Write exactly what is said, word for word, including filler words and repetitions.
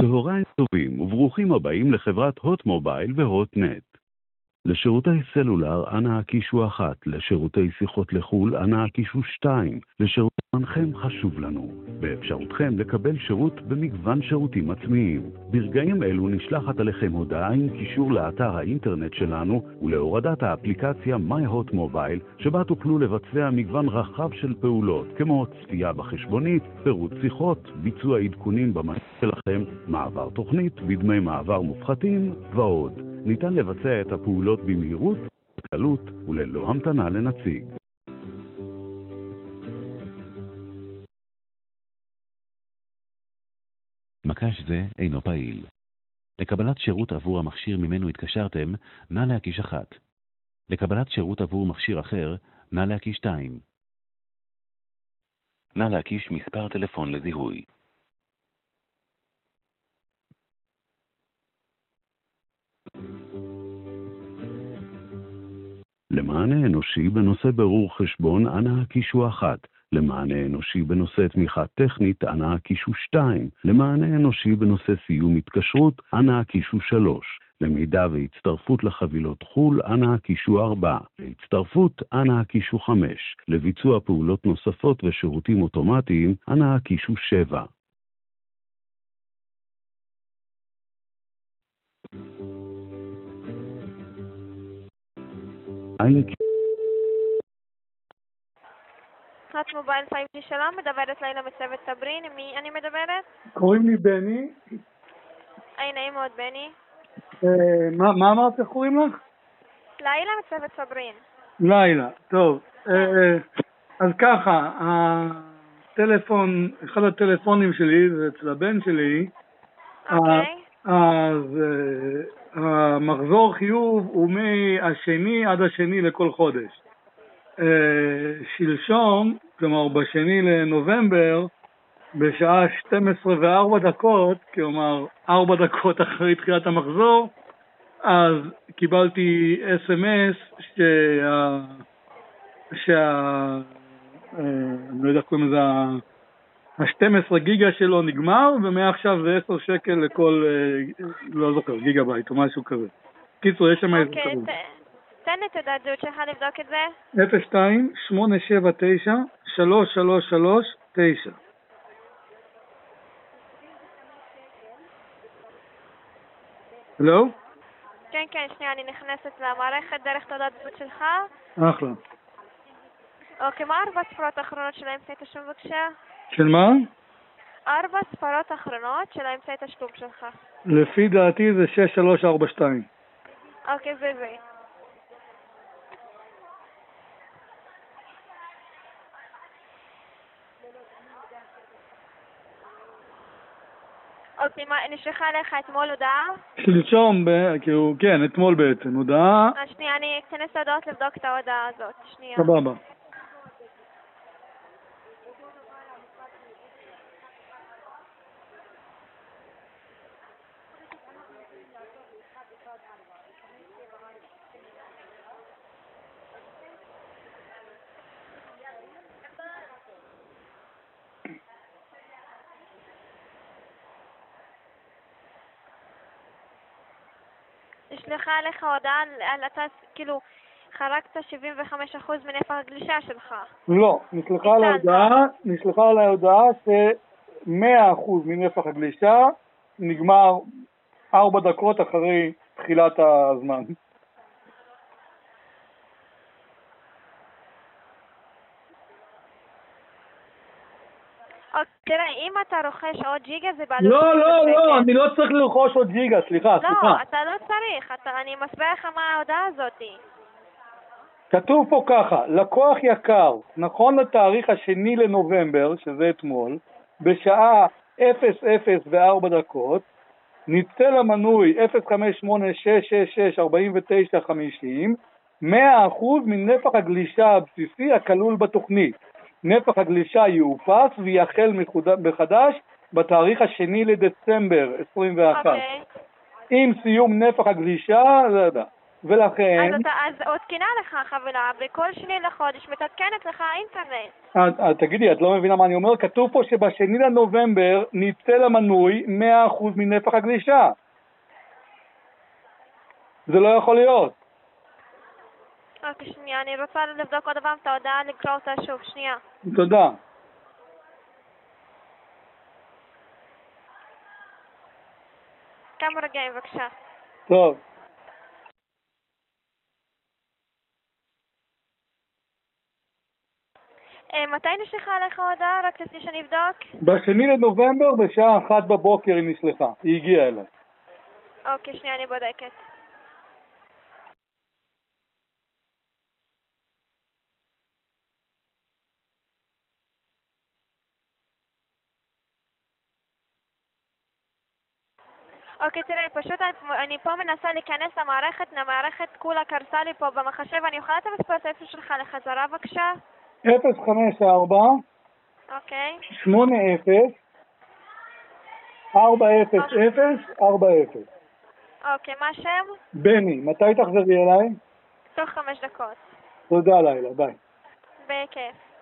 צהריים טובים וברוכים הבאים לחברת הוט מובייל והוט נט. לשירותי סלולר אנא הקישו אחת, לשירותי שיחות לחול אנא הקישו שתיים, לשירות זמנכם חשוב לנו. באפשרותכם לקבל שירות במגוון שירותים עצמיים. ברגעים אלו נשלחת עליכם הודעה עם קישור לאתר האינטרנט שלנו ולהורדת האפליקציה My Hot Mobile, שבה תוכלו לבצע מגוון רחב של פעולות, כמו צפייה בחשבונית, פירוט שיחות, ביצוע עדכונים במנוע שלכם, מעבר תוכנית, בדמי מעבר מופחתים ועוד. ניתן לבצע את הפעולות במהירות, בקלות וללא המתנה לנציג. מקש זה אינו פעיל. לקבלת שירות עבור המכשיר ממנו התקשרתם, נא להקיש אחת. לקבלת שירות עבור מכשיר אחר, נא להקיש שתיים. נא להקיש מספר טלפון לזיהוי. למענה אנושי בנושא ברור חשבון אנא הקישו אחת. למענה אנושי בנושא תמיכה טכנית אנא הקישו שתיים. למענה אנושי בנושא סיום התקשרות אנא הקישו שלוש. למידע והצטרפות לחבילות חול אנא הקישו ארבע. להצטרפות אנא הקישו חמש. לביצוע פעולות נוספות ושירותים אוטומטיים אנא הקישו שבע. הוט מובייל פייב ג'י שלום, מדברת לילה מצוות סברין. מי אני מדברת? קוראים לי בני. היי, נעים מאוד בני. אה, מה, מה אמרת, איך קוראים לך? לילה מצוות סברין. לילה, טוב. אה, אז ככה, הטלפון, אחד הטלפונים שלי זה אצל הבן שלי. אוקיי. אז אה, המחזור חיוב הוא מהשני עד השני לכל חודש. שלשום, כלומר בשני לנובמבר, בשעה שתים עשרה וארבע דקות, כלומר ארבע דקות אחרי תחילת המחזור, אז קיבלתי אס אם אס שה... שה... אני לא יודע קוראים לזה, ה-שתים עשרה גיגה שלו נגמר, ומעכשיו זה עשר שקל לכל, לא זוכר, גיגה בייט או משהו כזה. קיצור, יש שם איזה כזה. תן לי תעודת זהות שלך לבדוק את זה. אפס שתיים שמונה שבע תשע שלוש שלוש שלוש תשע. הלו? כן, כן, שנייה, אני נכנסת למערכת דרך תעודת זהות שלך. אחלה. אוקיי, מה ארבע ספרות האחרונות של האמצעי תשלום בבקשה? של מה? ארבע ספרות האחרונות של האמצעי תשלום שלך. לפי דעתי זה שש שלוש ארבע שתיים. אוקיי, זה זה. אוקיי, מה, נשלחה לך אתמול הודעה? שלשום, כאילו, כן, אתמול בעצם, הודעה. אז שנייה, אני אכנס להודעות לבדוק את ההודעה הזאת, שנייה. סבבה. נשלחה לך הודעה על אתה, כאילו, חרקת שבעים וחמישה אחוז מנפח הגלישה שלך. לא, נשלחה על ההודעה, נשלחה על ההודעה ש-מאה אחוז מנפח הגלישה נגמר ארבע דקות אחרי תחילת הזמן. תראה, אם אתה רוכש עוד ג'יגה זה בעלות... לא, לא, לא, אני לא צריך לרכוש עוד ג'יגה, סליחה, סליחה. לא, אתה לא צריך, אני מסביר לך מה ההודעה הזאת. כתוב פה ככה, לקוח יקר, נכון לתאריך השני לנובמבר, שזה אתמול, בשעה אפס אפס וארבע דקות, נצא למנוי אפס חמש שמונה שש שש שש ארבע תשע חמישים, מאה אחוז מנפח הגלישה הבסיסי הכלול בתוכנית. נפח הגלישה יאופס ויחל מחדש בתאריך השני לדצמבר עשרים ואחת. Okay. עם סיום נפח הגלישה, לא יודע, ולכן... אז, אתה, אז עודכנה לך חבילה, וכל שני לחודש מתעדכנת לך האינטרנט. אז, אז תגידי, את לא מבינה מה אני אומר? כתוב פה שבשני לנובמבר ניצל המנוי מאה אחוז מנפח הגלישה. זה לא יכול להיות. אוקיי, שנייה, אני רוצה לבדוק עוד פעם את ההודעה, לקרוא אותה שוב, שנייה. תודה. כמה רגעים, בבקשה. טוב. מתי נשלחה עליך ההודעה? רק לפני שאני אבדוק. בשני לנובמבר בשעה אחת בבוקר היא נשלחה. היא הגיעה אליי. אוקיי, שנייה, אני בודקת. אוקיי, תראה, פשוט אני, אני פה מנסה להיכנס למערכת, המערכת כולה קרסה לי פה במחשב, אני יכולה את המספר טלפון שלך לחזרה בבקשה? אפס חמש ארבע אוקיי. שמונה אפס ארבע אפס אפס ארבע אפס. אוקיי, מה השם? בני, מתי תחזרי אליי? תוך חמש דקות. תודה לילה, ביי. בכיף.